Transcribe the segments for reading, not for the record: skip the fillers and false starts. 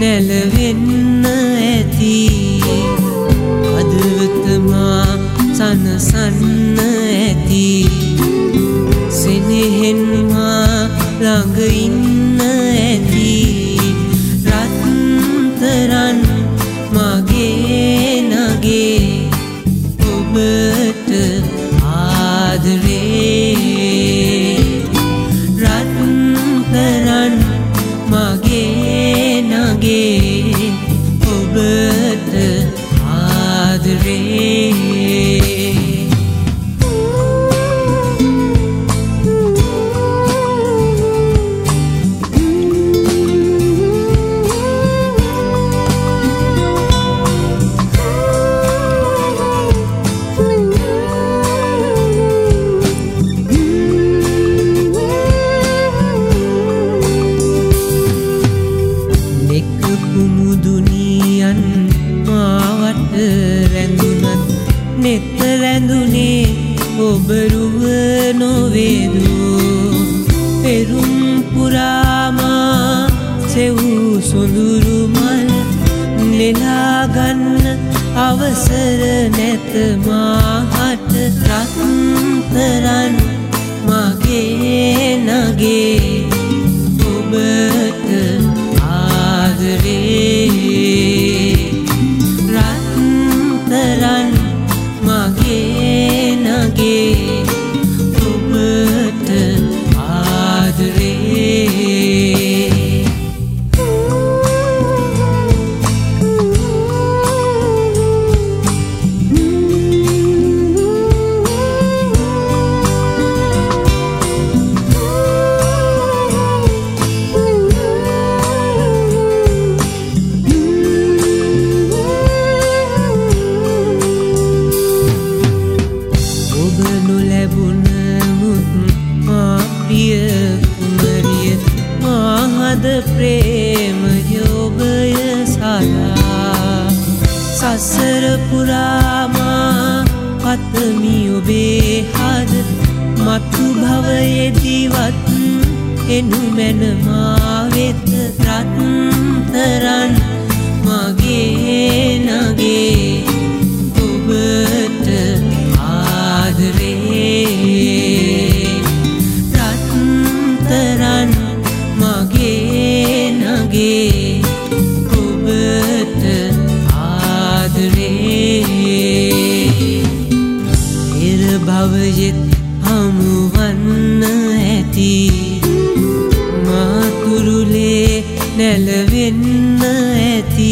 නැලවෙන්න ඇති හදවතමා සනසන්න ඇති සෙනෙහෙන් මා ළඟ ඉන්න ඇති රත්තරන් මගේ නගේ ඔබට ආදරේ රත්තරන් මගේ නගේ ඔබට ආදරේ කුමුදුනියන් මාවට රැඳුනත් නෙත රැඳුනේ ඔබ රුව නොවේදෝ පෙරුම් පුරාමා සෙවූ සොඳුරු මල් නෙලා ගන්න අවසර නැත මාහට රත්තරන් මගේ නගේ ඔබට රත්තරන් මගේ නගේ ඔබට ආදරේ මහද ප්‍රේමය ඔබය සලා සසර පුරාමා පතමි ඔබේ හද මතු භවයේදීවත් එනු මැන මා වෙත රත්තරන් මගේ නගේ ඔබට ආදරේ රත්තරන් මගේ නගේ ඔබට ආදරේ පෙර භවයෙත් හමුවන්න ඇති මාතුරුලේ නැලවෙන්න ඇති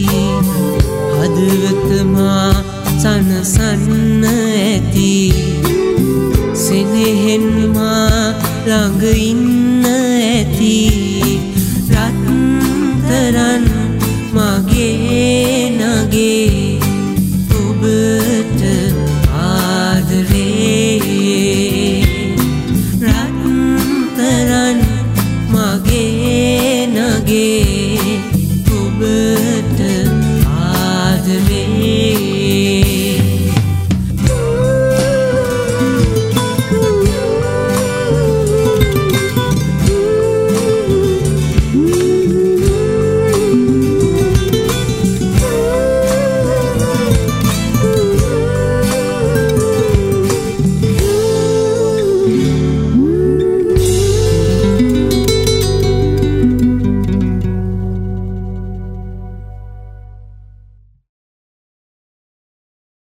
හදවතමා සනසන්න ඇති සෙනෙහෙන් මා ළඟ ඉන්න ඇති රත්තරන් මගේ නගේ ඔබට ආදරේ රත්තරන් මගේ නගේ ඔබට ආදරේ